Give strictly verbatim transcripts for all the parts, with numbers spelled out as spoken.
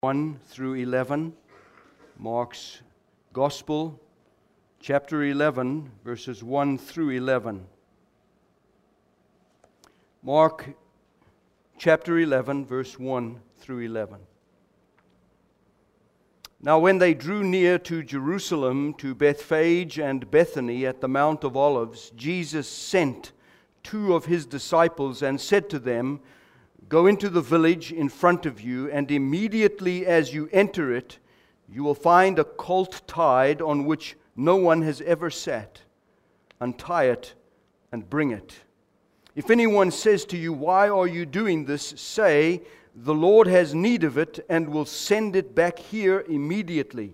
one through eleven, Mark's Gospel, chapter eleven, verses one through eleven. Mark chapter eleven, verse one through eleven. Now when they drew near to Jerusalem, to Bethphage and Bethany at the Mount of Olives, Jesus sent two of his disciples and said to them, "Go into the village in front of you, and immediately as you enter it, you will find a colt tied on which no one has ever sat. Untie it and bring it. If anyone says to you, 'Why are you doing this?' say, 'The Lord has need of it and will send it back here immediately.'"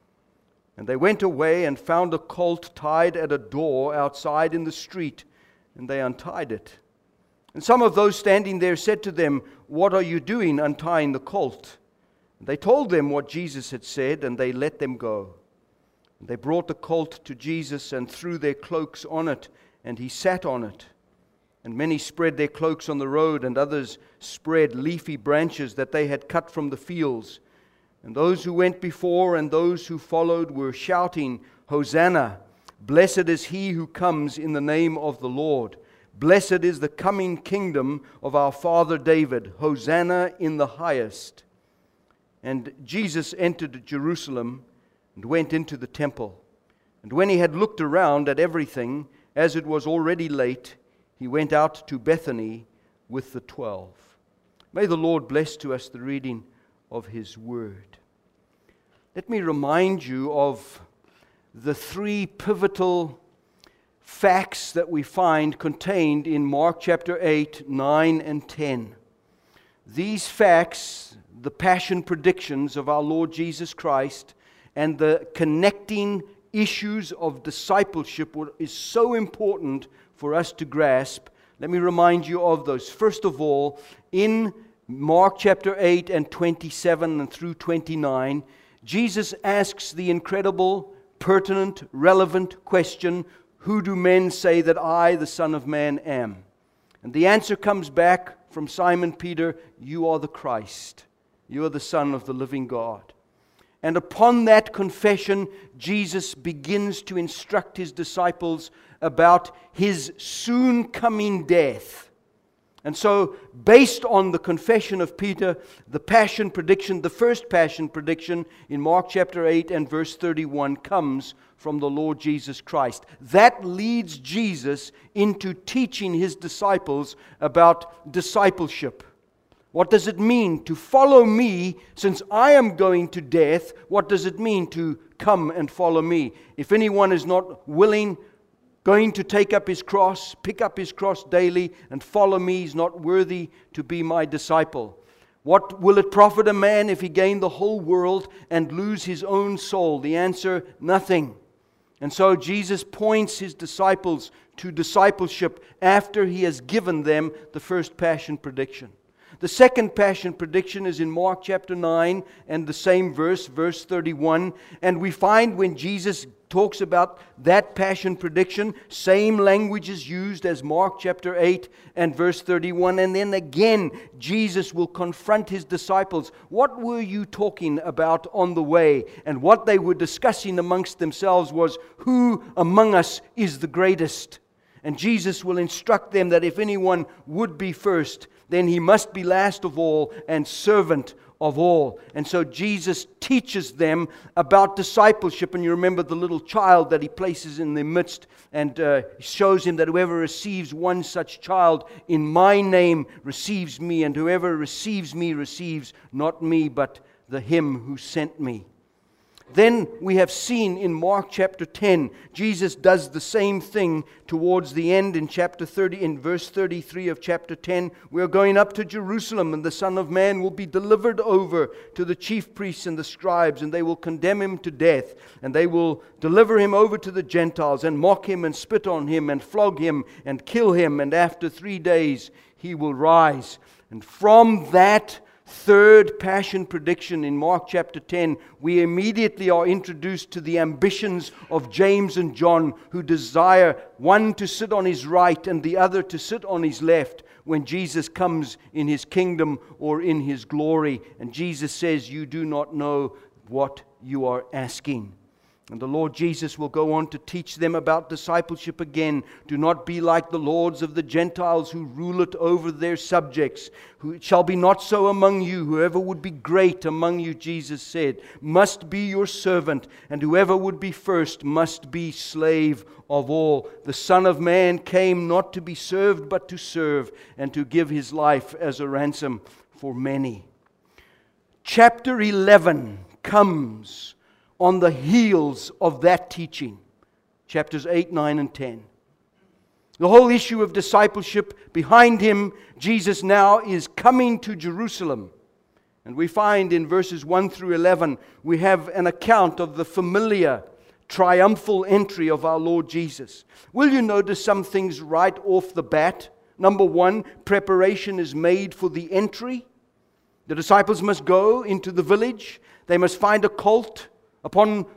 And they went away and found a colt tied at a door outside in the street, and they untied it. And some of those standing there said to them, "What are you doing untying the colt?" And they told them what Jesus had said, and they let them go. And they brought the colt to Jesus and threw their cloaks on it, and he sat on it. And many spread their cloaks on the road, and others spread leafy branches that they had cut from the fields. And those who went before and those who followed were shouting, "Hosanna! Blessed is he who comes in the name of the Lord. Blessed is the coming kingdom of our father David. Hosanna in the highest." And Jesus entered Jerusalem and went into the temple. And when he had looked around at everything, as it was already late, he went out to Bethany with the twelve. May the Lord bless to us the reading of his word. Let me remind you of the three pivotal facts that we find contained in Mark chapter eight, nine, and ten. These facts, the passion predictions of our Lord Jesus Christ, and the connecting issues of discipleship is so important for us to grasp. Let me remind you of those. First of all, in Mark chapter eight and twenty-seven and through twenty-nine, Jesus asks the incredible, pertinent, relevant question, "Who do men say that I, the Son of Man, am?" And the answer comes back from Simon Peter, "You are the Christ. You are the Son of the living God." And upon that confession, Jesus begins to instruct his disciples about his soon coming death. And so, based on the confession of Peter, the passion prediction, the first passion prediction in Mark chapter eight and verse thirty-one comes from the Lord Jesus Christ. That leads Jesus into teaching his disciples about discipleship. What does it mean to follow me since I am going to death? What does it mean to come and follow me? If anyone is not willing, going to take up his cross, pick up his cross daily and follow me, he's not worthy to be my disciple. What will it profit a man if he gain the whole world and lose his own soul? The answer, nothing. And so Jesus points his disciples to discipleship after he has given them the first passion prediction. The second passion prediction is in Mark chapter nine and the same verse, verse thirty-one. And we find when Jesus talks about that passion prediction, same language is used as Mark chapter eight and verse thirty-one. And then again, Jesus will confront his disciples. What were you talking about on the way? And what they were discussing amongst themselves was, who among us is the greatest? And Jesus will instruct them that if anyone would be first, then he must be last of all and servant of all. And so Jesus teaches them about discipleship. And you remember the little child that he places in their midst and uh, shows him that whoever receives one such child in my name receives me, and whoever receives me receives not me but the him who sent me. Then we have seen in Mark chapter ten, Jesus does the same thing towards the end in chapter thirty, in verse thirty-three of chapter ten. We are going up to Jerusalem, and the Son of Man will be delivered over to the chief priests and the scribes, and they will condemn him to death, and they will deliver him over to the Gentiles, and mock him, and spit on him, and flog him, and kill him, and after three days he will rise. And from that third passion prediction in Mark chapter ten, we immediately are introduced to the ambitions of James and John, who desire one to sit on his right and the other to sit on his left. when Jesus comes in His kingdom or in His glory. And Jesus says, you do not know what you are asking. And the Lord Jesus will go on to teach them about discipleship again. Do not be like the lords of the Gentiles who rule it over their subjects. Who it shall be not so among you. Whoever would be great among you, Jesus said, must be your servant. And whoever would be first must be slave of all. The Son of Man came not to be served, but to serve, and to give His life as a ransom for many. Chapter eleven comes on the heels of that teaching. Chapters eight, nine, and ten. The whole issue of discipleship behind Him, Jesus now is coming to Jerusalem. And we find in verses one through eleven, we have an account of the familiar triumphal entry of our Lord Jesus. Will you notice some things right off the bat? Number one, preparation is made for the entry. The disciples must go into the village. They must find a colt upon,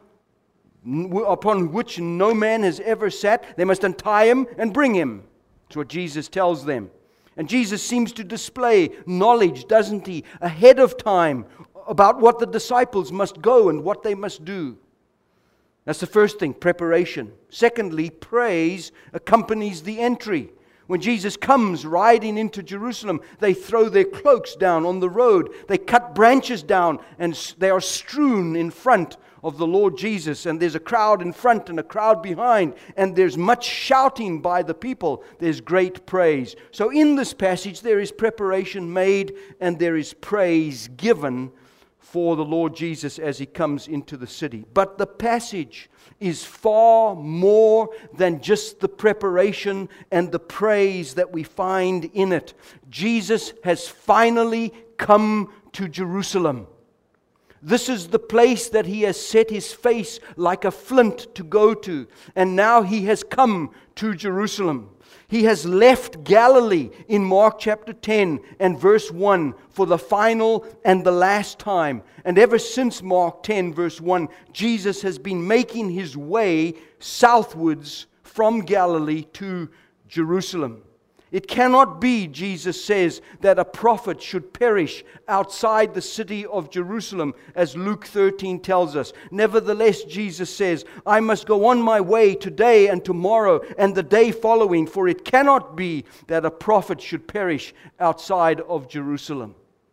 upon which no man has ever sat. They must untie him and bring him. That's what Jesus tells them. And Jesus seems to display knowledge, doesn't He, ahead of time about what the disciples must go and what they must do. That's the first thing, preparation. Secondly, praise accompanies the entry. When Jesus comes riding into Jerusalem, they throw their cloaks down on the road. They cut branches down and they are strewn in front of the Lord Jesus. And there's a crowd in front and a crowd behind. And there's much shouting by the people. There's great praise. So in this passage, there is preparation made and there is praise given for the Lord Jesus as He comes into the city. But the passage is far more than just the preparation and the praise that we find in it. Jesus has finally come to Jerusalem. This is the place that He has set His face like a flint to go to. And now He has come to Jerusalem. He has left Galilee in Mark chapter ten and verse one for the final and the last time. And ever since Mark ten verse one, Jesus has been making His way southwards from Galilee to Jerusalem. It cannot be, Jesus says, that a prophet should perish outside the city of Jerusalem, as Luke thirteen tells us. Nevertheless, Jesus says, I must go on my way today and tomorrow and the day following, for it cannot be that a prophet should perish outside of Jerusalem.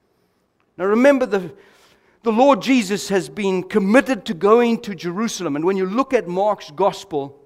Now remember, the, the Lord Jesus has been committed to going to Jerusalem. And when you look at Mark's gospel,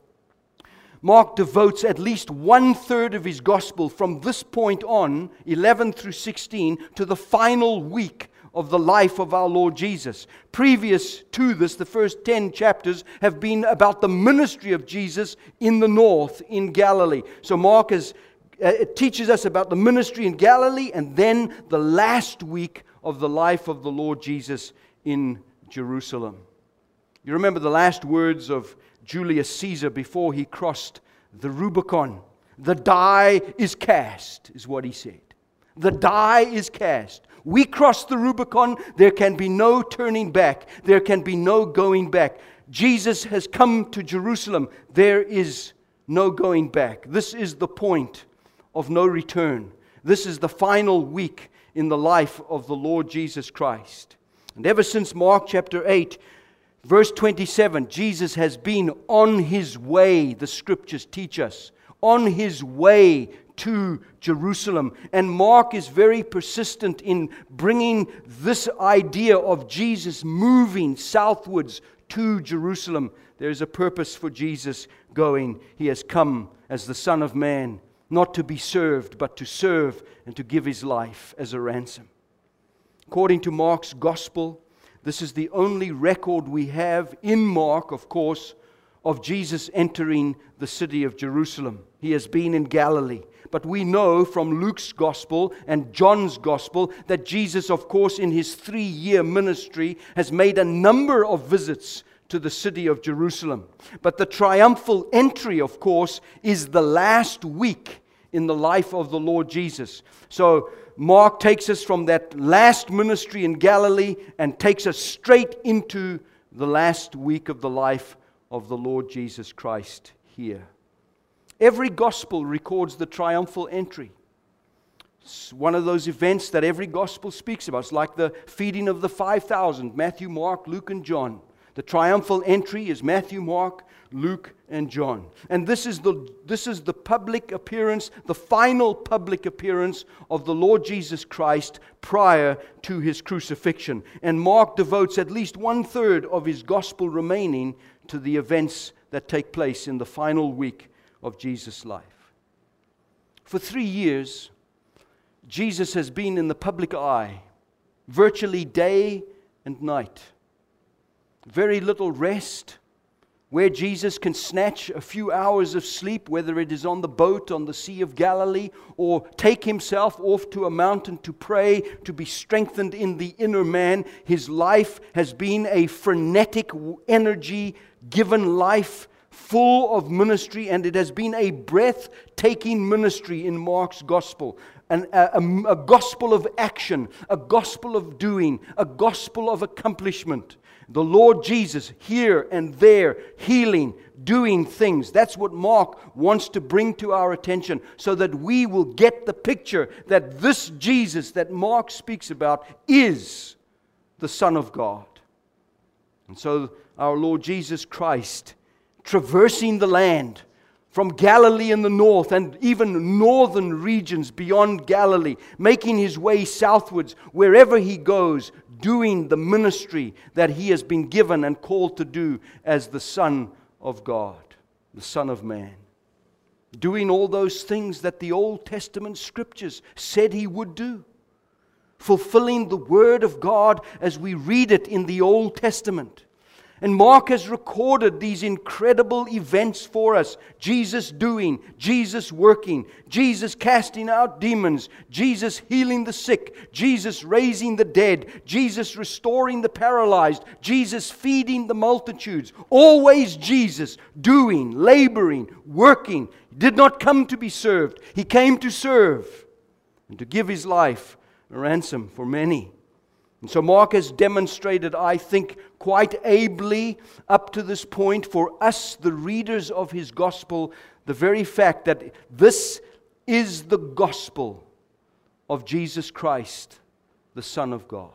Mark devotes at least one third of his gospel from this point on, eleven through sixteen, to the final week of the life of our Lord Jesus. Previous to this, the first ten chapters have been about the ministry of Jesus in the north, in Galilee. So Mark is, uh, it teaches us about the ministry in Galilee, and then the last week of the life of the Lord Jesus in Jerusalem. You remember the last words of Julius Caesar before he crossed the Rubicon. The die is cast, is what he said. The die is cast. We cross the Rubicon, there can be no turning back. There can be no going back. Jesus has come to Jerusalem. There is no going back. This is the point of no return. This is the final week in the life of the Lord Jesus Christ. And ever since Mark chapter eight, verse twenty-seven, Jesus has been on His way, the Scriptures teach us, on His way to Jerusalem. And Mark is very persistent in bringing this idea of Jesus moving southwards to Jerusalem. There is a purpose for Jesus going. He has come as the Son of Man, not to be served, but to serve and to give His life as a ransom. According to Mark's Gospel, this is the only record we have in Mark, of course, of Jesus entering the city of Jerusalem. He has been in Galilee. But we know from Luke's Gospel and John's Gospel that Jesus, of course, in His three-year ministry, has made a number of visits to the city of Jerusalem. But the triumphal entry, of course, is the last week in the life of the Lord Jesus. So Mark takes us from that last ministry in Galilee and takes us straight into the last week of the life of the Lord Jesus Christ here. Every gospel records the triumphal entry. It's one of those events that every gospel speaks about. It's like the feeding of the five thousand, Matthew, Mark, Luke, and John. The triumphal entry is Matthew, Mark, Luke, and John. And this is the this is the public appearance, the final public appearance of the Lord Jesus Christ prior to His crucifixion. And Mark devotes at least one third of his gospel remaining to the events that take place in the final week of Jesus' life. For three years, Jesus has been in the public eye, virtually day and night. Very little rest, where Jesus can snatch a few hours of sleep, whether it is on the boat on the Sea of Galilee, or take himself off to a mountain to pray, to be strengthened in the inner man. His life has been a frenetic, energy-given life, full of ministry, and it has been a breathtaking ministry in Mark's gospel. An, a, a, a gospel of action, a gospel of doing, a gospel of accomplishment. The Lord Jesus here and there, healing, doing things. That's what Mark wants to bring to our attention, so that we will get the picture that this Jesus that Mark speaks about is the Son of God. And so our Lord Jesus Christ, traversing the land, from Galilee in the north and even northern regions beyond Galilee, making His way southwards wherever He goes, doing the ministry that He has been given and called to do as the Son of God, the Son of Man. Doing all those things that the Old Testament Scriptures said He would do. Fulfilling the Word of God as we read it in the Old Testament. And Mark has recorded these incredible events for us. Jesus doing, Jesus working, Jesus casting out demons, Jesus healing the sick, Jesus raising the dead, Jesus restoring the paralyzed, Jesus feeding the multitudes. Always Jesus doing, laboring, working. He did not come to be served. He came to serve and to give His life a ransom for many. And so Mark has demonstrated, I think, quite ably up to this point for us, the readers of his gospel, the very fact that this is the gospel of Jesus Christ, the Son of God.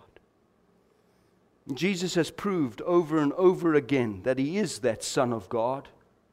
Jesus has proved over and over again that He is that Son of God.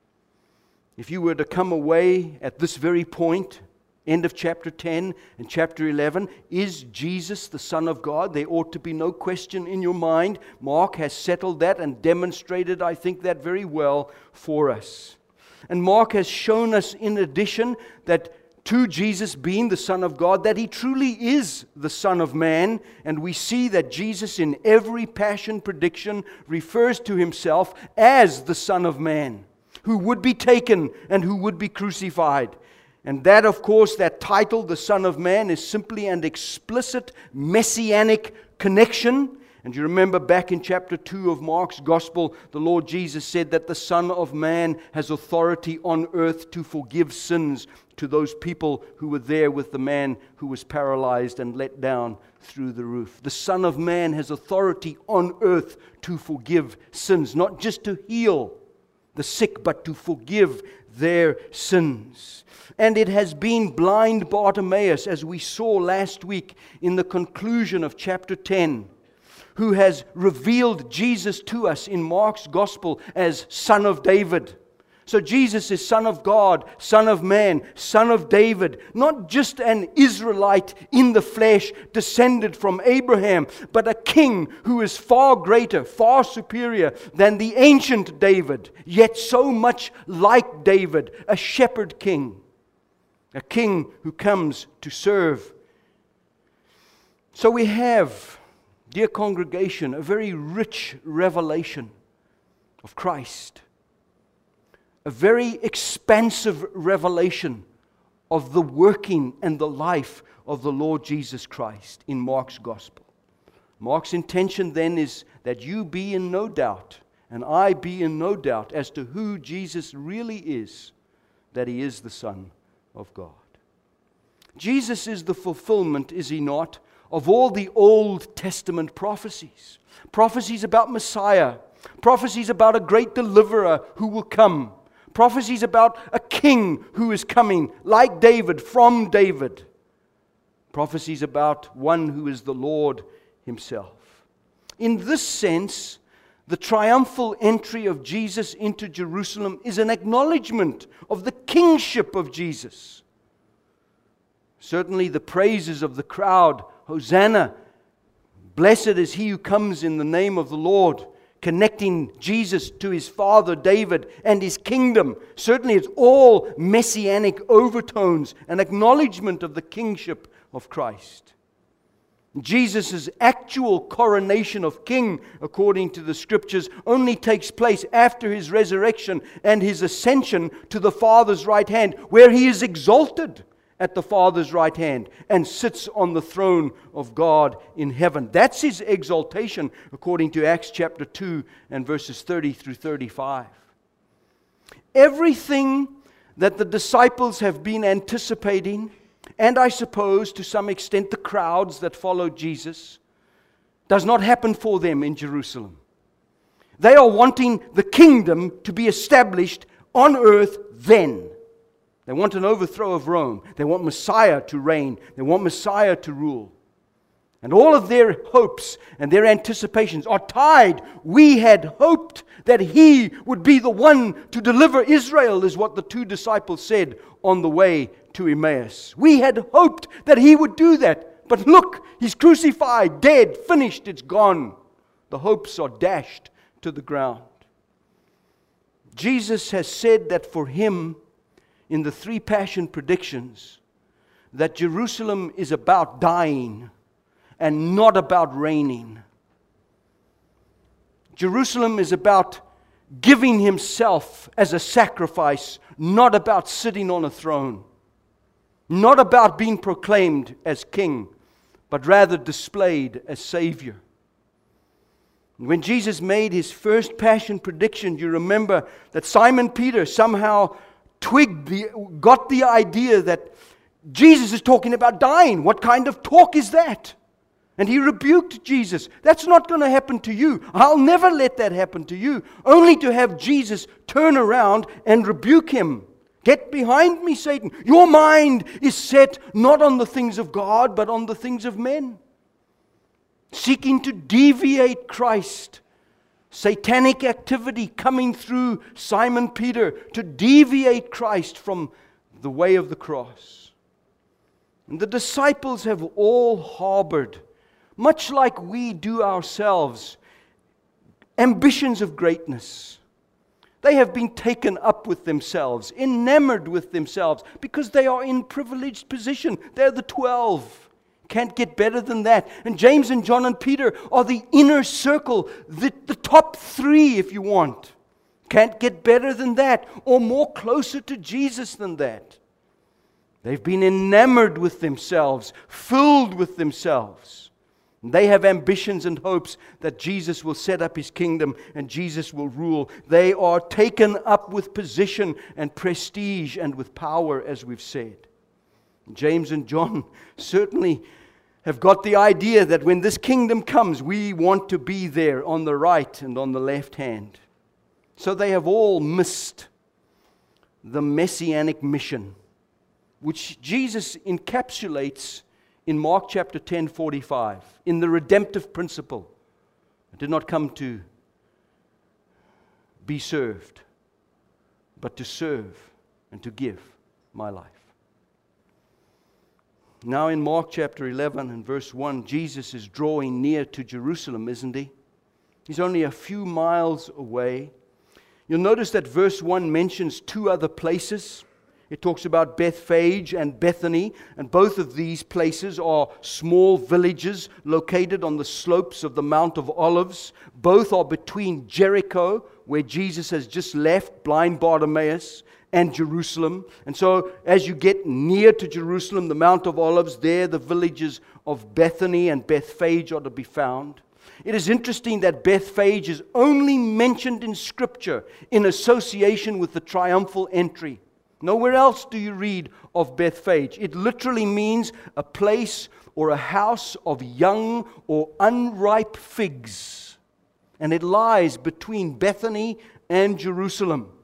If you were to come away at this very point, end of chapter ten and chapter eleven, is Jesus the Son of God? There ought to be no question in your mind. Mark has settled that and demonstrated, I think, that very well for us. And Mark has shown us, in addition, that to Jesus being the Son of God, that He truly is the Son of Man. And we see that Jesus, in every passion prediction, refers to Himself as the Son of Man, who would be taken and who would be crucified. And that, of course, that title, the Son of Man, is simply an explicit messianic connection. And you remember back in chapter two of Mark's Gospel, the Lord Jesus said that the Son of Man has authority on earth to forgive sins to those people who were there with the man who was paralyzed and let down through the roof. The Son of Man has authority on earth to forgive sins, not just to heal the sick, but to forgive their sins. And it has been blind Bartimaeus, as we saw last week in the conclusion of chapter ten, who has revealed Jesus to us in Mark's Gospel as Son of David. So Jesus is Son of God, Son of Man, Son of David, not just an Israelite in the flesh descended from Abraham, but a king who is far greater, far superior than the ancient David, yet so much like David, a shepherd king, a king who comes to serve. So we have, dear congregation, a very rich revelation of Christ. A very expansive revelation of the working and the life of the Lord Jesus Christ in Mark's Gospel. Mark's intention then is that you be in no doubt, and I be in no doubt as to who Jesus really is, that He is the Son of God. Jesus is the fulfillment, is He not, of all the Old Testament prophecies. Prophecies about Messiah, prophecies about a great deliverer who will come, prophecies about a king who is coming, like David, from David. prophecies about one who is the Lord himself. In this sense, the triumphal entry of Jesus into Jerusalem is an acknowledgement of the kingship of Jesus. Certainly the praises of the crowd, Hosanna, blessed is he who comes in the name of the Lord, connecting Jesus to his father David and his kingdom. Certainly it's all messianic overtones, an acknowledgement of the kingship of Christ. Jesus' actual coronation of king, according to the scriptures, only takes place after his resurrection and his ascension to the Father's right hand, where he is exalted at the Father's right hand and sits on the throne of God in heaven. That's his exaltation, according to Acts chapter two and verses thirty through thirty-five. Everything that the disciples have been anticipating, and I suppose to some extent the crowds that followed Jesus, does not happen for them in Jerusalem. They are wanting the kingdom to be established on earth then. They want an overthrow of Rome. They want Messiah to reign. They want Messiah to rule. And all of their hopes and their anticipations are tied. We had hoped that he would be the one to deliver Israel, is what the two disciples said on the way to Emmaus. We had hoped that he would do that. But look, he's crucified, dead, finished, it's gone. The hopes are dashed to the ground. Jesus has said that for him, in the three passion predictions, that Jerusalem is about dying and not about reigning. Jerusalem is about giving himself as a sacrifice, not about sitting on a throne, not about being proclaimed as king, but rather displayed as Savior. When Jesus made his first passion prediction, you remember that Simon Peter somehow twigged, the, got the idea that Jesus is talking about dying. What kind of talk is that? And he rebuked Jesus. That's not going to happen to you. I'll never let that happen to you. Only to have Jesus turn around and rebuke him. Get behind me, Satan. Your mind is set not on the things of God, but on the things of men. Seeking to deviate Christ. Satanic activity coming through Simon Peter to deviate Christ from the way of the cross. And the disciples have all harbored, much like we do ourselves, ambitions of greatness. They have been taken up with themselves, enamored with themselves, because they are in privileged position. They're the twelve. Can't get better than that. And James and John and Peter are the inner circle, the, the top three if you want. Can't get better than that, or more closer to Jesus than that. They've been enamored with themselves, filled with themselves. And they have ambitions and hopes that Jesus will set up his kingdom and Jesus will rule. They are taken up with position and prestige and with power, as we've said. James and John certainly have got the idea that when this kingdom comes, we want to be there on the right and on the left hand. So they have all missed the messianic mission, which Jesus encapsulates in Mark chapter ten, forty-five, in the redemptive principle. I did not come to be served, but to serve and to give my life. Now in Mark chapter eleven and verse one, Jesus is drawing near to Jerusalem, isn't he? He's only a few miles away. You'll notice that verse one mentions two other places. It talks about Bethphage and Bethany, and both of these places are small villages located on the slopes of the Mount of Olives. Both are between Jericho, where Jesus has just left blind Bartimaeus, and Jerusalem. And so as you get near to Jerusalem, the Mount of Olives, there the villages of Bethany and Bethphage are to be found. It is interesting that Bethphage is only mentioned in Scripture in association with the triumphal entry. Nowhere else do you read of Bethphage. It literally means a place or a house of young or unripe figs. And it lies between Bethany and Jerusalem.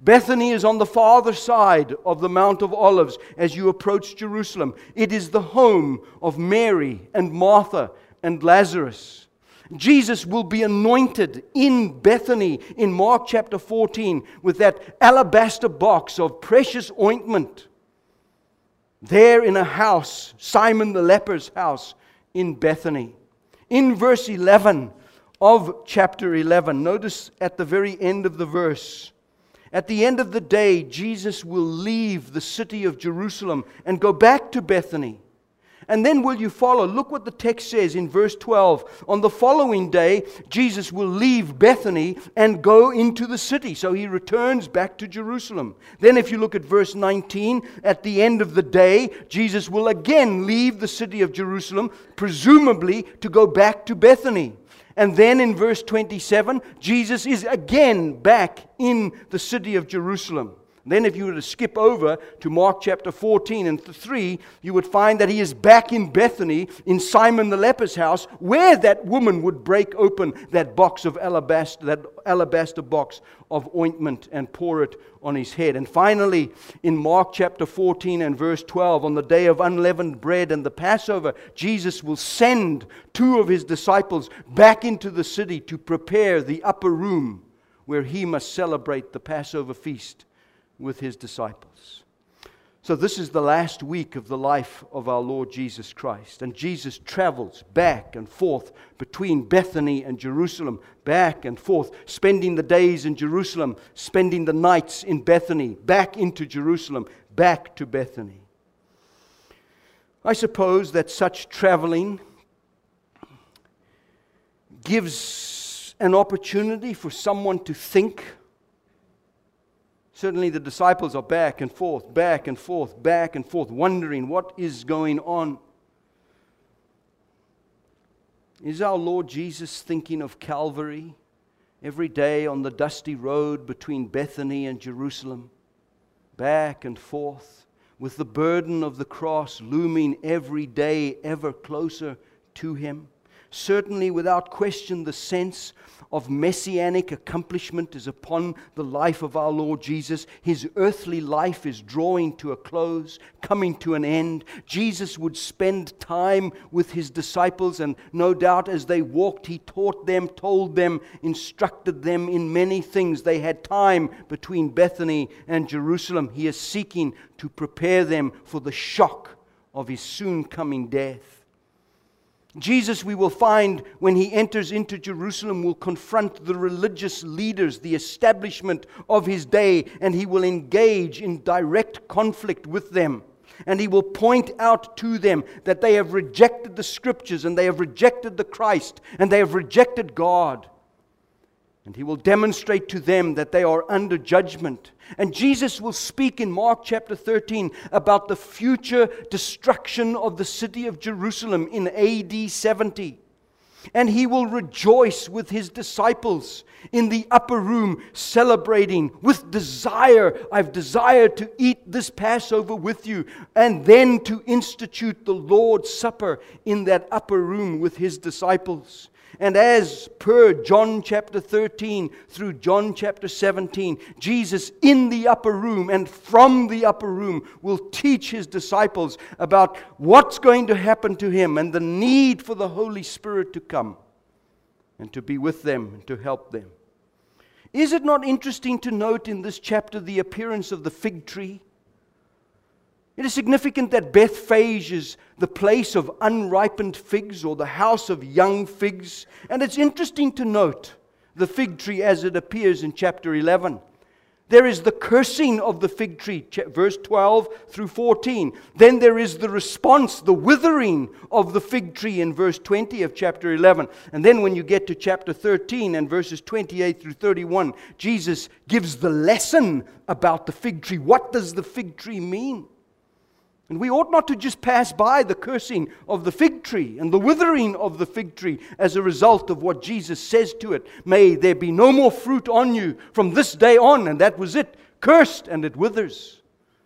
Bethany is on the farther side of the Mount of Olives as you approach Jerusalem. It is the home of Mary and Martha and Lazarus. Jesus will be anointed in Bethany in Mark chapter fourteen with that alabaster box of precious ointment. There in a house, Simon the leper's house in Bethany. In verse eleven of chapter eleven, notice at the very end of the verse, at the end of the day, Jesus will leave the city of Jerusalem and go back to Bethany. And then will you follow? Look what the text says in verse twelve. On the following day, Jesus will leave Bethany and go into the city. So he returns back to Jerusalem. Then if you look at verse nineteen, at the end of the day, Jesus will again leave the city of Jerusalem, presumably to go back to Bethany. And then in verse twenty-seven, Jesus is again back in the city of Jerusalem. Then if you were to skip over to Mark chapter fourteen and three, you would find that he is back in Bethany, in Simon the leper's house, where that woman would break open that box of alabaster, that alabaster box of ointment and pour it on his head. And finally, in Mark chapter fourteen and verse twelve, on the day of unleavened bread and the Passover, Jesus will send two of his disciples back into the city to prepare the upper room where he must celebrate the Passover feast with his disciples. So this is the last week of the life of our Lord Jesus Christ. And Jesus travels back and forth between Bethany and Jerusalem, back and forth, spending the days in Jerusalem, spending the nights in Bethany, back into Jerusalem, back to Bethany. I suppose that such traveling gives an opportunity for someone to think. Certainly the disciples are back and forth, back and forth, back and forth, wondering what is going on. Is our Lord Jesus thinking of Calvary every day on the dusty road between Bethany and Jerusalem, back and forth, with the burden of the cross looming every day ever closer to him? Certainly, without question, the sense of messianic accomplishment is upon the life of our Lord Jesus. His earthly life is drawing to a close, coming to an end. Jesus would spend time with his disciples, and no doubt as they walked, he taught them, told them, instructed them in many things. They had time between Bethany and Jerusalem. He is seeking to prepare them for the shock of his soon coming death. Jesus, we will find, when he enters into Jerusalem, will confront the religious leaders, the establishment of his day, and he will engage in direct conflict with them. And he will point out to them that they have rejected the Scriptures, and they have rejected the Christ, and they have rejected God. And he will demonstrate to them that they are under judgment. And Jesus will speak in Mark chapter thirteen about the future destruction of the city of Jerusalem in A D seventy. And he will rejoice with his disciples in the upper room, celebrating with desire. I've desired to eat this Passover with you, and then to institute the Lord's Supper in that upper room with his disciples. And as per John chapter thirteen through John chapter seventeen, Jesus in the upper room and from the upper room will teach his disciples about what's going to happen to him and the need for the Holy Spirit to come and to be with them and to help them. Is it not interesting to note in this chapter the appearance of the fig tree? It is significant that Bethphage is the place of unripened figs, or the house of young figs. And it's interesting to note the fig tree as it appears in chapter eleven. There is the cursing of the fig tree, verse twelve through fourteen. Then there is the response, the withering of the fig tree in verse twenty of chapter eleven. And then when you get to chapter thirteen and verses twenty-eight through thirty-one, Jesus gives the lesson about the fig tree. What does the fig tree mean? And we ought not to just pass by the cursing of the fig tree and the withering of the fig tree as a result of what Jesus says to it. May there be no more fruit on you from this day on. And that was it. Cursed, and it withers.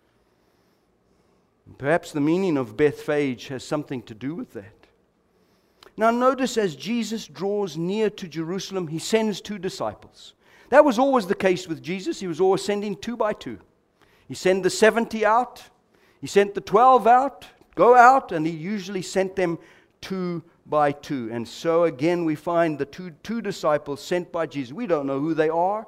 Perhaps the meaning of Bethphage has something to do with that. Now notice, as Jesus draws near to Jerusalem, he sends two disciples. That was always the case with Jesus. He was always sending two by two. He sent the seventy out. He sent the twelve out, go out, and he usually sent them two by two. And so again we find the two, two disciples sent by Jesus. We don't know who they are.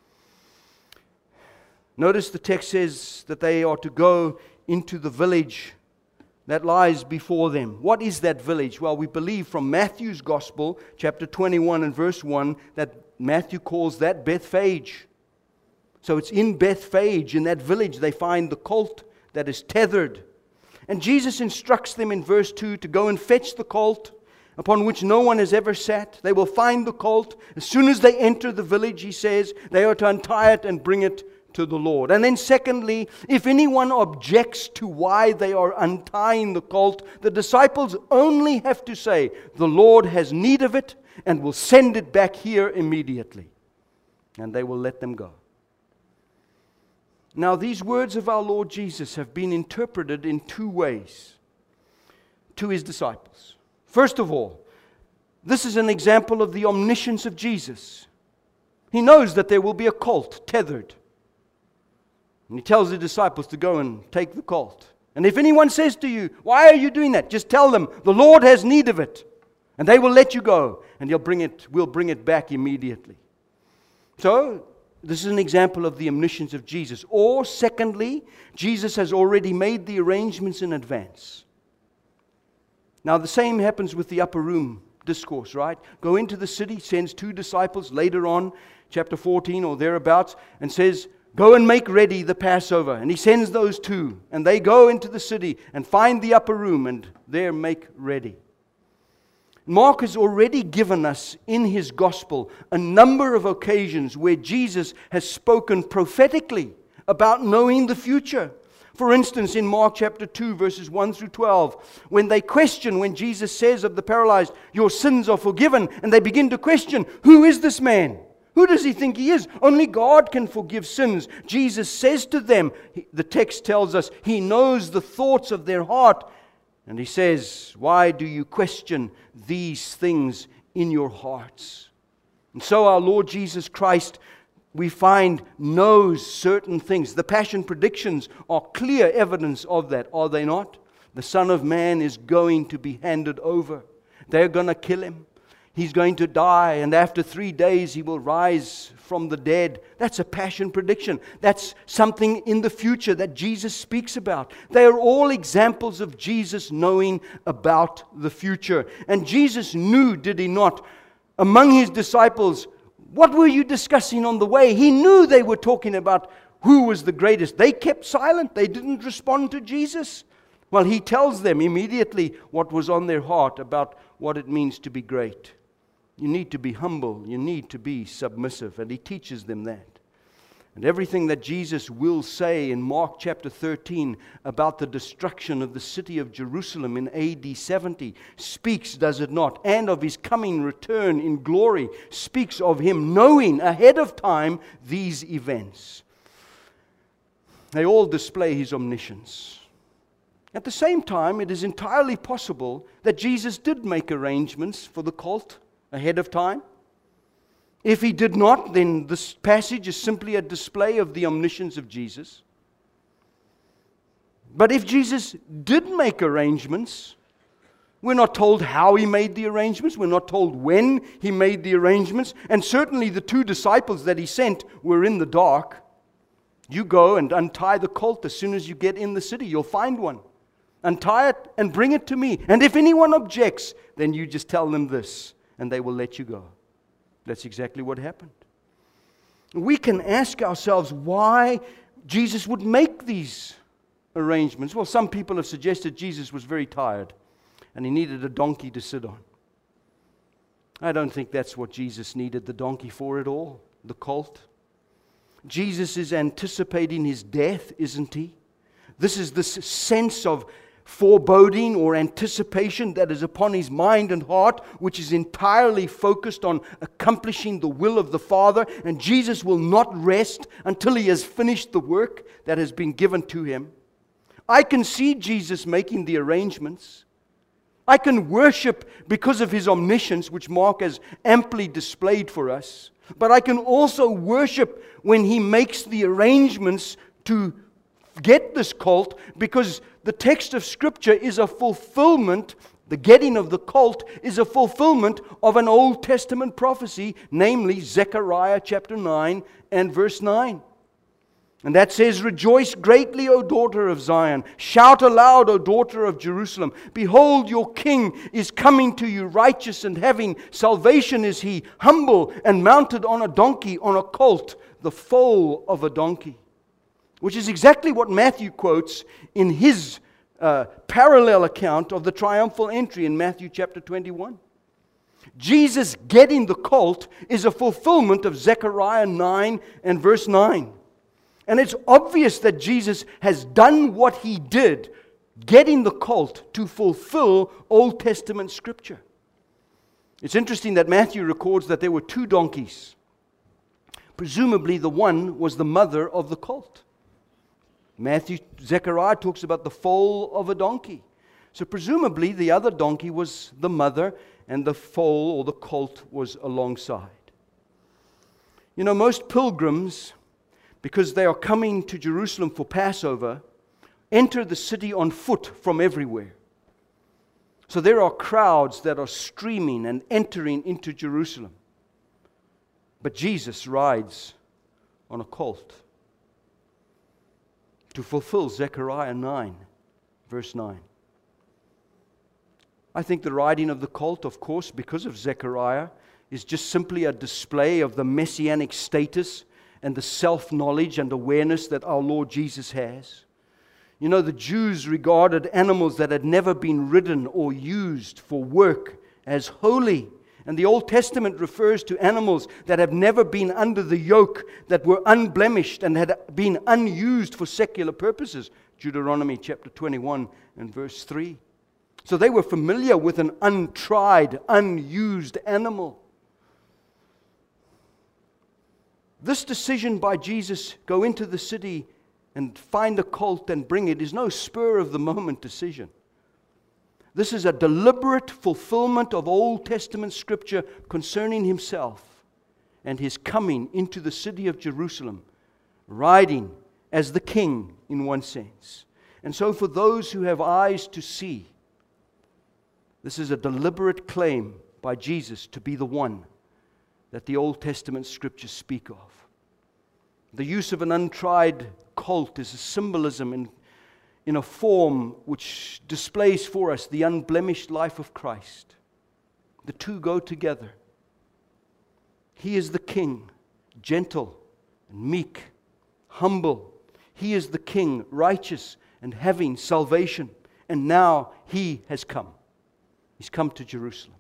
Notice the text says that they are to go into the village that lies before them. What is that village? Well, we believe from Matthew's Gospel, chapter twenty-one and verse one, that Matthew calls that Bethphage. So it's in Bethphage, in that village, they find the colt that is tethered. And Jesus instructs them in verse two to go and fetch the colt upon which no one has ever sat. They will find the colt. As soon as they enter the village, he says, they are to untie it and bring it to the Lord. And then secondly, if anyone objects to why they are untying the colt, the disciples only have to say, the Lord has need of it and will send it back here immediately. And they will let them go. Now, these words of our Lord Jesus have been interpreted in two ways to his disciples. First of all, this is an example of the omniscience of Jesus. He knows that there will be a colt tethered. And he tells the disciples to go and take the colt. And if anyone says to you, why are you doing that? Just tell them, the Lord has need of it. And they will let you go. And he'll bring it, we'll bring it back immediately. So, this is an example of the omniscience of Jesus. Or, secondly, Jesus has already made the arrangements in advance. Now, the same happens with the upper room discourse, right? Go into the city, sends two disciples later on, chapter fourteen or thereabouts, and says, go and make ready the Passover. And he sends those two, and they go into the city and find the upper room and there make ready. Mark has already given us in his gospel a number of occasions where Jesus has spoken prophetically about knowing the future. For instance, in Mark chapter two, verses one through twelve, when they question, when Jesus says of the paralyzed, your sins are forgiven, and they begin to question, who is this man? Who does he think he is? Only God can forgive sins. Jesus says to them, the text tells us, he knows the thoughts of their heart. And he says, why do you question these things in your hearts? And so our Lord Jesus Christ, we find, knows certain things. The Passion predictions are clear evidence of that, are they not? The Son of Man is going to be handed over. They're going to kill him. He's going to die, and after three days he will rise from the dead. That's a Passion prediction. That's something in the future that Jesus speaks about. They are all examples of Jesus knowing about the future. And Jesus knew, did he not, among his disciples, what were you discussing on the way? He knew they were talking about who was the greatest. They kept silent. They didn't respond to Jesus. Well, he tells them immediately what was on their heart about what it means to be great. You need to be humble. You need to be submissive. And he teaches them that. And everything that Jesus will say in Mark chapter thirteen about the destruction of the city of Jerusalem in A D seventy speaks, does it not? And of his coming return in glory speaks of him knowing ahead of time these events. They all display his omniscience. At the same time, it is entirely possible that Jesus did make arrangements for the colt ahead of time. If he did not, then this passage is simply a display of the omniscience of Jesus. But if Jesus did make arrangements, we're not told how he made the arrangements, we're not told when he made the arrangements, and certainly the two disciples that he sent were in the dark. You go and untie the colt as soon as you get in the city, you'll find one. Untie it and bring it to me. And if anyone objects, then you just tell them this, and they will let you go. That's exactly what happened. We can ask ourselves why Jesus would make these arrangements. Well, some people have suggested Jesus was very tired and he needed a donkey to sit on. I don't think that's what Jesus needed the donkey for at all, the colt. Jesus is anticipating his death, isn't he? This is this sense of foreboding or anticipation that is upon his mind and heart, which is entirely focused on accomplishing the will of the Father. And Jesus will not rest until he has finished the work that has been given to him. I can see Jesus making the arrangements. I can worship because of his omniscience, which Mark has amply displayed for us. But I can also worship when He makes the arrangements to get this colt, because the text of Scripture is a fulfillment. The getting of the colt is a fulfillment of an Old Testament prophecy, namely Zechariah chapter nine and verse nine. And that says, "Rejoice greatly, O daughter of Zion. Shout aloud, O daughter of Jerusalem. Behold, your king is coming to you, righteous and having salvation is he, humble and mounted on a donkey, on a colt, the foal of a donkey." Which is exactly what Matthew quotes in his uh, parallel account of the triumphal entry in Matthew chapter twenty-one. Jesus getting the colt is a fulfillment of Zechariah nine and verse nine. And it's obvious that Jesus has done what He did, getting the colt, to fulfill Old Testament Scripture. It's interesting that Matthew records that there were two donkeys. Presumably the one was the mother of the colt. Matthew, Zechariah talks about the foal of a donkey. So presumably the other donkey was the mother and the foal or the colt was alongside. You know, most pilgrims, because they are coming to Jerusalem for Passover, enter the city on foot from everywhere. So there are crowds that are streaming and entering into Jerusalem. But Jesus rides on a colt to fulfill Zechariah nine, verse nine. I think the riding of the colt, of course, because of Zechariah, is just simply a display of the messianic status and the self-knowledge and awareness that our Lord Jesus has. You know, the Jews regarded animals that had never been ridden or used for work as holy. And the Old Testament refers to animals that have never been under the yoke, that were unblemished and had been unused for secular purposes. Deuteronomy chapter twenty-one and verse three. So they were familiar with an untried, unused animal. This decision by Jesus, go into the city and find a colt and bring it, is no spur of the moment decision. This is a deliberate fulfillment of Old Testament Scripture concerning Himself and His coming into the city of Jerusalem, riding as the King in one sense. And so for those who have eyes to see, this is a deliberate claim by Jesus to be the one that the Old Testament Scriptures speak of. The use of an untried colt is a symbolism in, in a form which displays for us the unblemished life of Christ. The two go together. He is the King, gentle and meek, humble. He is the King, righteous and having salvation. And now He has come. He's come to Jerusalem.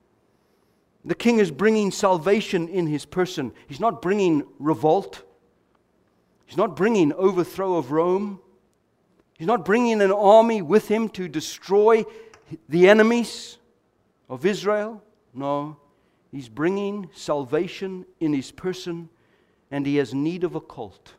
The King is bringing salvation in His person. He's not bringing revolt. He's not bringing overthrow of Rome. He's not bringing an army with Him to destroy the enemies of Israel. No, He's bringing salvation in His person, and He has need of a colt.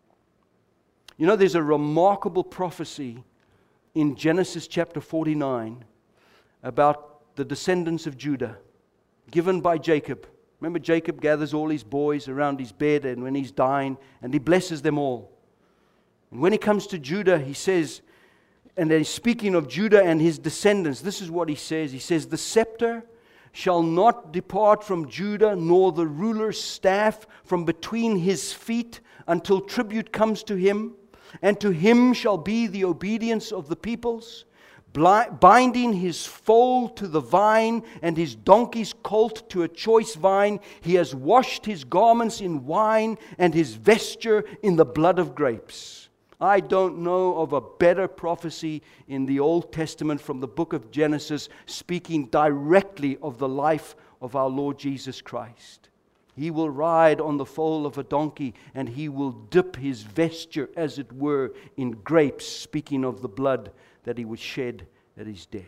You know, there's a remarkable prophecy in Genesis chapter forty-nine about the descendants of Judah, given by Jacob. Remember, Jacob gathers all his boys around his bed and when he's dying, and he blesses them all. And when he comes to Judah, he says, and then speaking of Judah and his descendants, this is what he says. He says, "The scepter shall not depart from Judah, nor the ruler's staff from between his feet, until tribute comes to him. And to him shall be the obedience of the peoples, binding his foal to the vine and his donkey's colt to a choice vine. He has washed his garments in wine and his vesture in the blood of grapes." I don't know of a better prophecy in the Old Testament from the book of Genesis, speaking directly of the life of our Lord Jesus Christ. He will ride on the foal of a donkey, and He will dip His vesture, as it were, in grapes, speaking of the blood that He would shed at His death.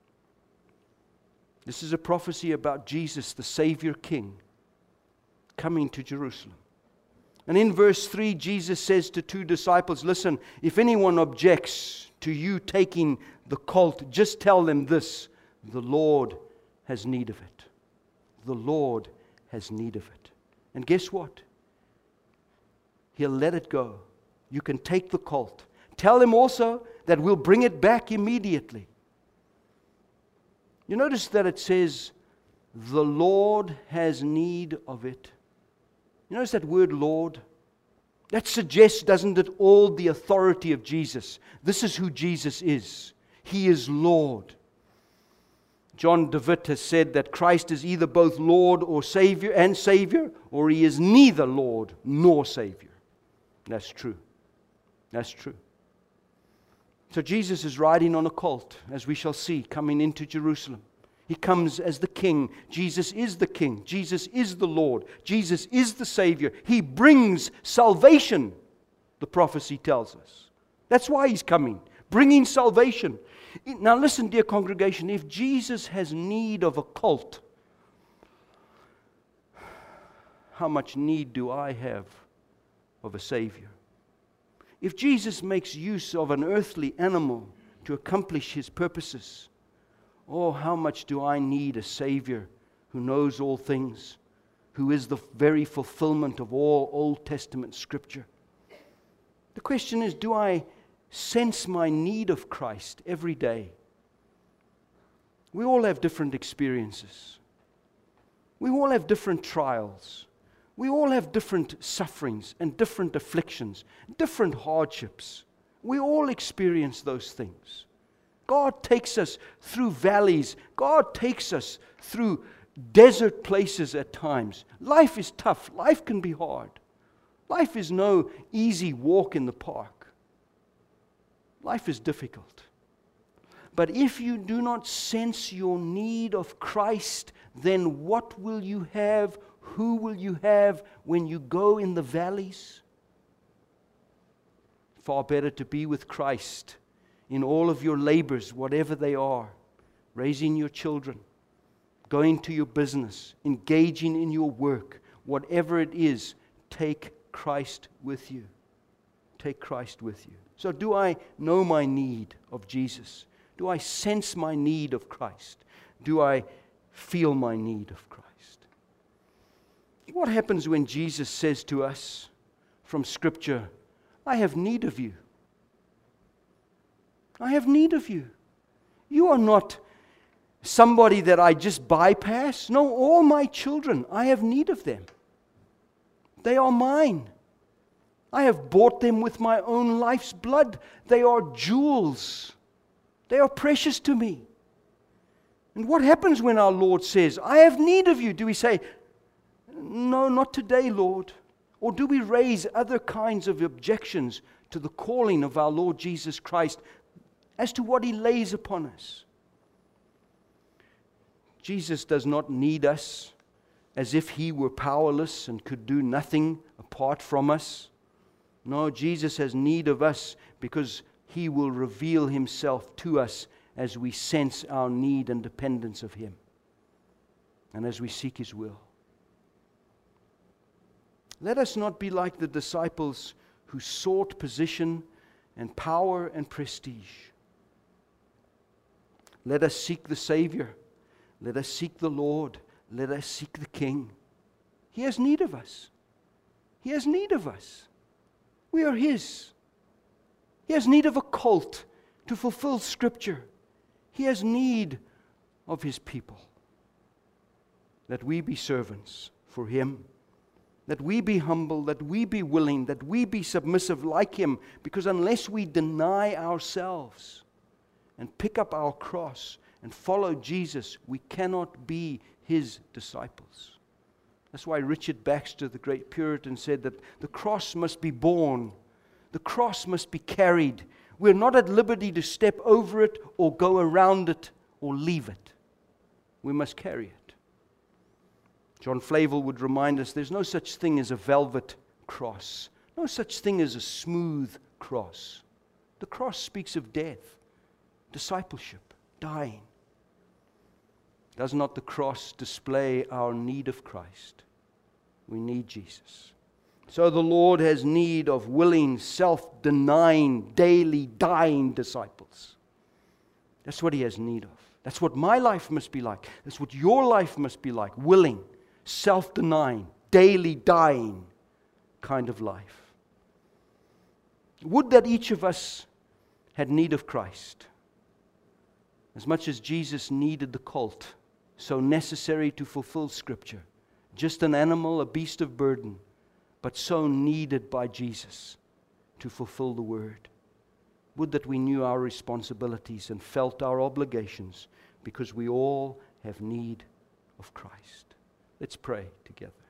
This is a prophecy about Jesus, the Savior King, coming to Jerusalem. And in verse three, Jesus says to two disciples, "Listen, if anyone objects to you taking the colt, just tell them this: the Lord has need of it. The Lord has need of it." And guess what? He'll let it go. You can take the colt. Tell him also that we'll bring it back immediately. You notice that it says, the Lord has need of it. You notice that word Lord? That suggests, doesn't it, all the authority of Jesus. This is who Jesus is. He is Lord. John DeWitt has said that Christ is either both Lord or Savior and Savior, or He is neither Lord nor Savior. That's true. That's true. So Jesus is riding on a colt, as we shall see, coming into Jerusalem. He comes as the King. Jesus is the King. Jesus is the Lord. Jesus is the Savior. He brings salvation, the prophecy tells us. That's why He's coming, bringing salvation. Now listen, dear congregation, if Jesus has need of a colt, how much need do I have of a Savior? If Jesus makes use of an earthly animal to accomplish His purposes, oh, how much do I need a Savior who knows all things, who is the very fulfillment of all Old Testament Scripture? The question is, do I sense my need of Christ every day? We all have different experiences. We all have different trials. We all have different sufferings and different afflictions, different hardships. We all experience those things. God takes us through valleys. God takes us through desert places at times. Life is tough. Life can be hard. Life is no easy walk in the park. Life is difficult. But if you do not sense your need of Christ, then what will you have? Who will you have when you go in the valleys? Far better to be with Christ in all of your labors, whatever they are, raising your children, going to your business, engaging in your work, whatever it is, take Christ with you. Take Christ with you. So do I know my need of Jesus? Do I sense my need of Christ? Do I feel my need of Christ? What happens when Jesus says to us from Scripture, I have need of you? I have need of you. You are not somebody that I just bypass. No, all my children, I have need of them. They are mine. I have bought them with my own life's blood. They are jewels. They are precious to me. And what happens when our Lord says, I have need of you? Do we say, no, not today, Lord? Or do we raise other kinds of objections to the calling of our Lord Jesus Christ as to what He lays upon us? Jesus does not need us as if He were powerless and could do nothing apart from us. No, Jesus has need of us because He will reveal Himself to us as we sense our need and dependence of Him, and as we seek His will. Let us not be like the disciples who sought position and power and prestige. Let us seek the Savior. Let us seek the Lord. Let us seek the King. He has need of us. He has need of us. We are His. He has need of a colt to fulfill Scripture. He has need of His people. That we be servants for Him. That we be humble, that we be willing, that we be submissive like Him. Because unless we deny ourselves and pick up our cross and follow Jesus, we cannot be His disciples. That's why Richard Baxter, the great Puritan, said that the cross must be borne. The cross must be carried. We're not at liberty to step over it or go around it or leave it. We must carry it. John Flavel would remind us there's no such thing as a velvet cross. No such thing as a smooth cross. The cross speaks of death, discipleship, dying. Does not the cross display our need of Christ? We need Jesus. So the Lord has need of willing, self-denying, daily dying disciples. That's what He has need of. That's what my life must be like. That's what your life must be like. Willing, self-denying, daily dying kind of life. Would that each of us had need of Christ, as much as Jesus needed the colt, so necessary to fulfill Scripture. Just an animal, a beast of burden, but so needed by Jesus to fulfill the Word. Would that we knew our responsibilities and felt our obligations, because we all have need of Christ. Let's pray together.